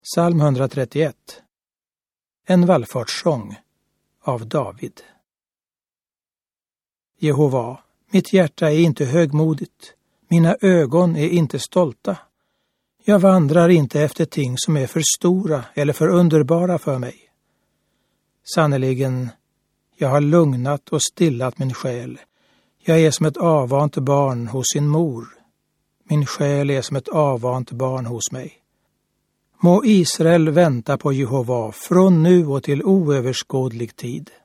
Psalm 131. En vallfartssång av David. Jehova, mitt hjärta är inte högmodigt, mina ögon är inte stolta. Jag vandrar inte efter ting som är för stora eller för underbara för mig. Sannerligen, jag har lugnat och stillat min själ. Jag är som ett avvant barn hos sin mor. Min själ är som ett avvant barn hos mig. Må Israel vänta på Jehova från nu och till oöverskådlig tid.